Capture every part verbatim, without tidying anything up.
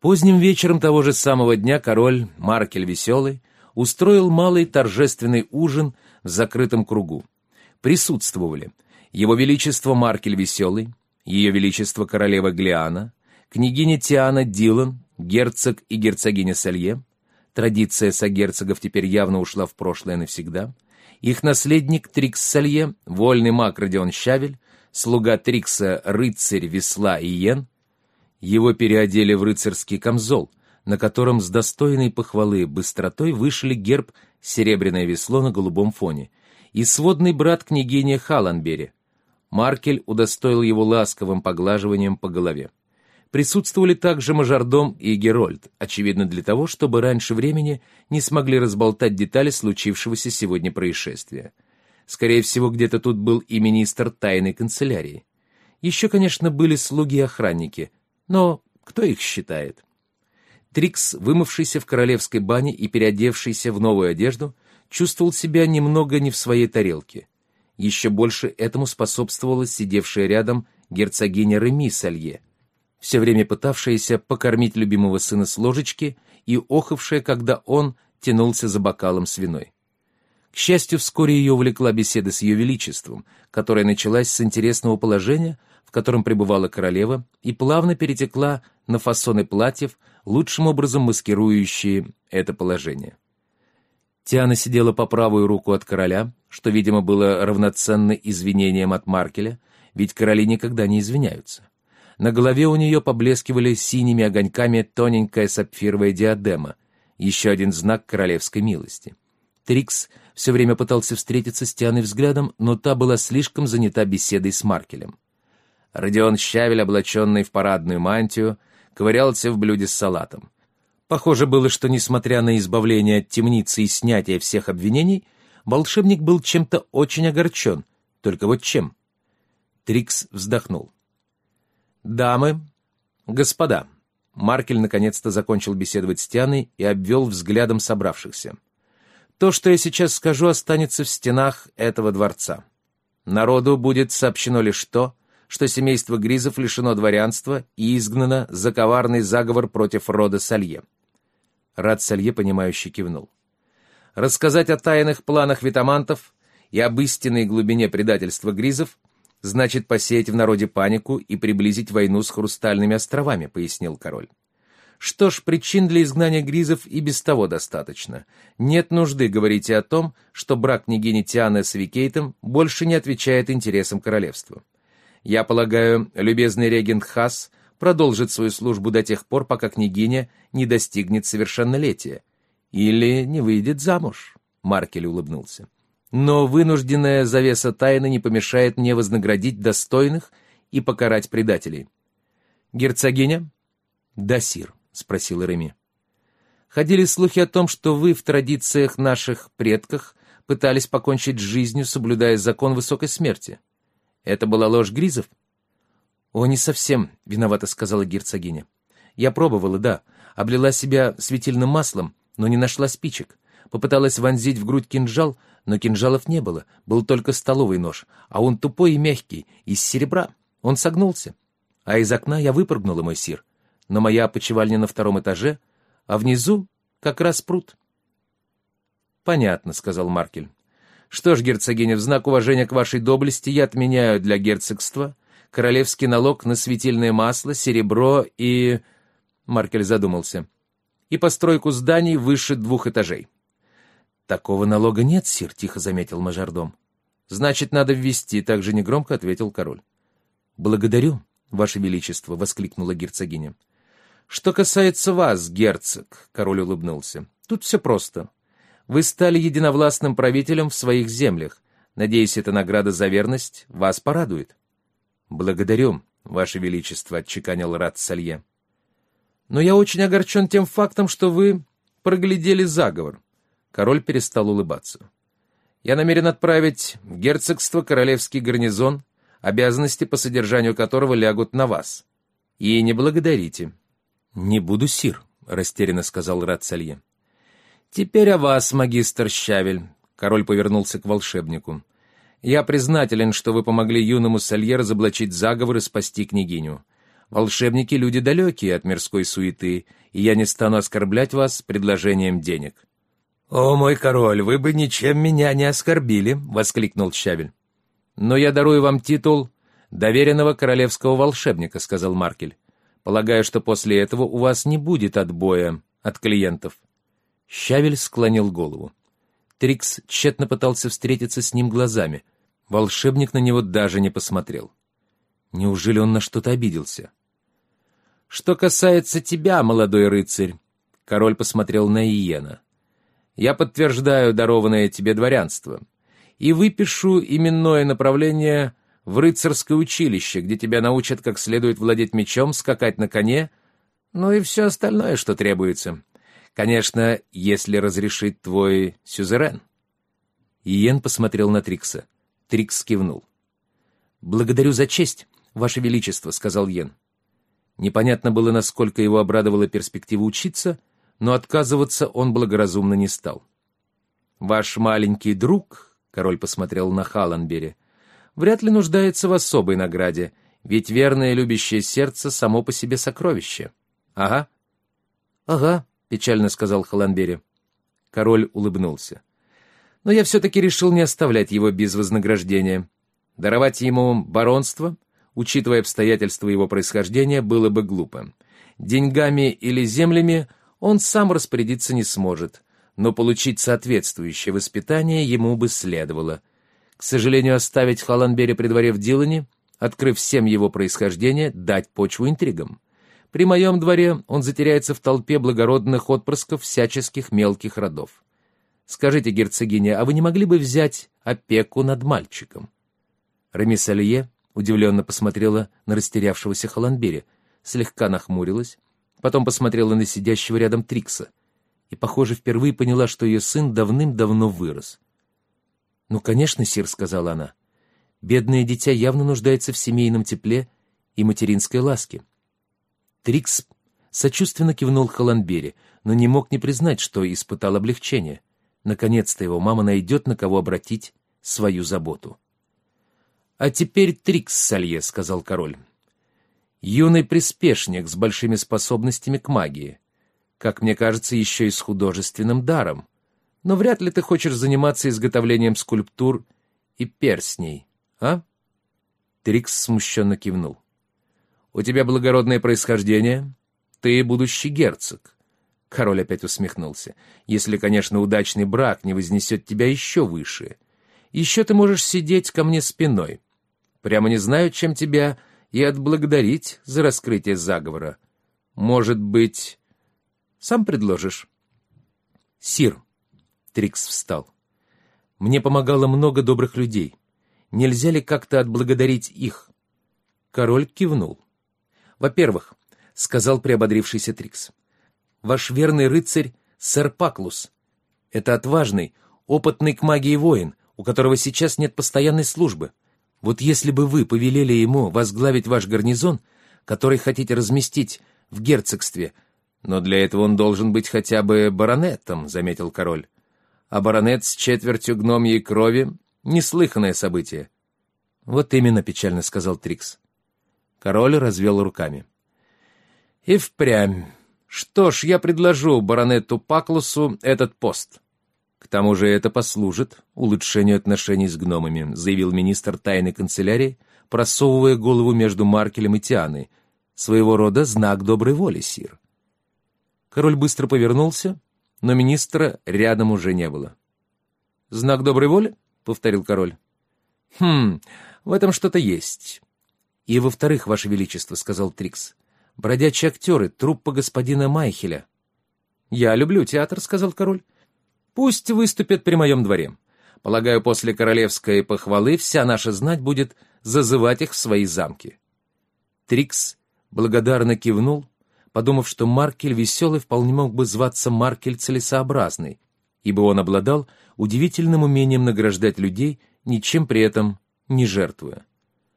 Поздним вечером того же самого дня король Маркель Веселый устроил малый торжественный ужин в закрытом кругу. Присутствовали его величество Маркель Веселый, ее величество королева Глиана, княгиня Тиана Дилан, герцог и герцогиня Салье, традиция согерцогов теперь явно ушла в прошлое навсегда, их наследник Трикс Салье, вольный маг Родион Щавель, слуга Трикса рыцарь Весла Иен. Его переодели в рыцарский камзол, на котором с достойной похвалы быстротой вышили герб «Серебряное весло» на голубом фоне, и сводный брат княгини Халанбери. Маркель удостоил его ласковым поглаживанием по голове. Присутствовали также мажордом и Герольд, очевидно для того, чтобы раньше времени не смогли разболтать детали случившегося сегодня происшествия. Скорее всего, где-то тут был и министр тайной канцелярии. Еще, конечно, были слуги и охранники, но кто их считает? Трикс, вымывшийся в королевской бане и переодевшийся в новую одежду, чувствовал себя немного не в своей тарелке. Еще больше этому способствовала сидевшая рядом герцогиня Реми Салье, все время пытавшаяся покормить любимого сына с ложечки и охавшая, когда он тянулся за бокалом с виной. К счастью, вскоре ее увлекла беседа с ее величеством, которая началась с интересного положения, в котором пребывала королева, и плавно перетекла на фасоны платьев, лучшим образом маскирующие это положение. Тиана сидела по правую руку от короля, что, видимо, было равноценно извинениям от Маркеля, ведь короли никогда не извиняются. На голове у нее поблескивали синими огоньками тоненькая сапфировая диадема, еще один знак королевской милости. Трикс все время пытался встретиться с Тианой взглядом, но та была слишком занята беседой с Маркелем. Родион Щавель, облаченный в парадную мантию, ковырялся в блюде с салатом. Похоже было, что, несмотря на избавление от темницы и снятие всех обвинений, волшебник был чем-то очень огорчен. Только вот чем? Трикс вздохнул. «Дамы, господа», Маркель наконец-то закончил беседовать с Тианой и обвел взглядом собравшихся. «То, что я сейчас скажу, останется в стенах этого дворца. Народу будет сообщено лишь то, что семейство Гризов лишено дворянства и изгнано за коварный заговор против рода Салье». Рад Салье, понимающе кивнул. Рассказать о тайных планах витамантов и об истинной глубине предательства Гризов значит посеять в народе панику и приблизить войну с Хрустальными островами, пояснил король. Что ж, причин для изгнания Гризов и без того достаточно. Нет нужды говорить о том, что брак княгини Тианы с Викейтом больше не отвечает интересам королевства. Я полагаю, любезный регент Хас продолжит свою службу до тех пор, пока княгиня не достигнет совершеннолетия. Или не выйдет замуж, Маркель улыбнулся. Но вынужденная завеса тайны не помешает мне вознаградить достойных и покарать предателей. Герцогиня? Да, сир, спросил Реми. Ходили слухи о том, что вы в традициях наших предков пытались покончить с жизнью, соблюдая закон высокой смерти. Это была ложь Гризов? О, не совсем, виновата сказала герцогиня. Я пробовала, да, облила себя светильным маслом, но не нашла спичек. Попыталась вонзить в грудь кинжал, но кинжалов не было, был только столовый нож, а он тупой и мягкий, из серебра. Он согнулся. А из окна я выпрыгнула, мой сир. Но моя опочивальня на втором этаже, а внизу как раз пруд. «Понятно», — сказал Маркель. «Что ж, герцогиня, в знак уважения к вашей доблести я отменяю для герцогства королевский налог на светильное масло, серебро и...» Маркель задумался. «И постройку зданий выше двух этажей». «Такого налога нет, сир», — тихо заметил мажордом. «Значит, надо ввести», — также негромко ответил король. «Благодарю, ваше величество», — воскликнула герцогиня. «Что касается вас, герцог», — король улыбнулся, — «тут все просто. Вы стали единовластным правителем в своих землях. Надеюсь, эта награда за верность вас порадует». «Благодарю, ваше величество», — отчеканил Рад Салье. «Но я очень огорчен тем фактом, что вы проглядели заговор». Король перестал улыбаться. «Я намерен отправить в герцогство королевский гарнизон, обязанности по содержанию которого лягут на вас. И не благодарите». «Не буду, сир», — растерянно сказал Рад Салье. «Теперь о вас, магистр Щавель», — король повернулся к волшебнику. «Я признателен, что вы помогли юному Салье разоблачить заговор и спасти княгиню. Волшебники — люди далекие от мирской суеты, и я не стану оскорблять вас предложением денег». «О, мой король, вы бы ничем меня не оскорбили», — воскликнул Щавель. «Но я дарую вам титул доверенного королевского волшебника», — сказал Маркель. «Полагаю, что после этого у вас не будет отбоя от клиентов». Щавель склонил голову. Трикс тщетно пытался встретиться с ним глазами. Волшебник на него даже не посмотрел. Неужели он на что-то обиделся? «Что касается тебя, молодой рыцарь», — король посмотрел на Иена, — «я подтверждаю дарованное тебе дворянство и выпишу именное направление в рыцарское училище, где тебя научат как следует владеть мечом, скакать на коне, ну и все остальное, что требуется. Конечно, если разрешит твой сюзерен». Иен посмотрел на Трикса. Трикс кивнул. «Благодарю за честь, Ваше Величество», — сказал Йен. Непонятно было, насколько его обрадовала перспектива учиться, но отказываться он благоразумно не стал. «Ваш маленький друг», — король посмотрел на Халанбери, — «вряд ли нуждается в особой награде, ведь верное любящее сердце само по себе сокровище». «Ага». «Ага», — печально сказал Халанбери. Король улыбнулся. «Но я все-таки решил не оставлять его без вознаграждения. Даровать ему баронство, учитывая обстоятельства его происхождения, было бы глупо. Деньгами или землями он сам распорядиться не сможет, но получить соответствующее воспитание ему бы следовало. К сожалению, оставить Халанбери при дворе в Дилане, открыв всем его происхождение, дать почву интригам. При моем дворе он затеряется в толпе благородных отпрысков всяческих мелких родов. Скажите, герцогиня, а вы не могли бы взять опеку над мальчиком?» Ремисалье удивленно посмотрела на растерявшегося Халанбери, слегка нахмурилась, потом посмотрела на сидящего рядом Трикса и, похоже, впервые поняла, что ее сын давным-давно вырос. «Ну, конечно, сир», — сказала она, — «бедное дитя явно нуждается в семейном тепле и материнской ласке». Трикс сочувственно кивнул Халанбери, но не мог не признать, что испытал облегчение. Наконец-то его мама найдет, на кого обратить свою заботу. «А теперь Трикс Салье», — сказал король. «Юный приспешник с большими способностями к магии. Как мне кажется, еще и с художественным даром. Но вряд ли ты хочешь заниматься изготовлением скульптур и перстней, а?» Трикс смущенно кивнул. «У тебя благородное происхождение. Ты будущий герцог». Король опять усмехнулся. «Если, конечно, удачный брак не вознесет тебя еще выше. Еще ты можешь сидеть ко мне спиной. Прямо не знаю, чем тебя и отблагодарить за раскрытие заговора. Может быть, сам предложишь?» «Сир», — Трикс встал, — «мне помогало много добрых людей. Нельзя ли как-то отблагодарить их?» Король кивнул. «Во-первых, — сказал приободрившийся Трикс, — ваш верный рыцарь сэр Паклус. Это отважный, опытный к магии воин, у которого сейчас нет постоянной службы. Вот если бы вы повелели ему возглавить ваш гарнизон, который хотите разместить в герцогстве, но для этого он должен быть хотя бы баронетом», — заметил король. «А баронет с четвертью гномьей крови — неслыханное событие». «Вот именно», — печально сказал Трикс. Король развел руками. «И впрямь. Что ж, я предложу баронету Паклусу этот пост. К тому же это послужит улучшению отношений с гномами», — заявил министр тайной канцелярии, просовывая голову между Маркелем и Тианой. «Своего рода знак доброй воли, сир». Король быстро повернулся, но министра рядом уже не было. «Знак доброй воли?» — повторил король. «Хм, в этом что-то есть». «И во-вторых, Ваше Величество», — сказал Трикс, — «бродячие актеры, труппа господина Майхеля». «Я люблю театр», — сказал король. «Пусть выступят при моем дворе. Полагаю, после королевской похвалы вся наша знать будет зазывать их в свои замки». Трикс благодарно кивнул, подумав, что Маркель Веселый вполне мог бы зваться Маркель Целесообразный, ибо он обладал удивительным умением награждать людей, ничем при этом не жертвуя.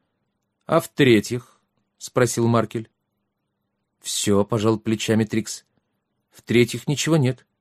«А в-третьих?» — спросил Маркель. «Все», — пожал плечами Трикс. «В-третьих, ничего нет.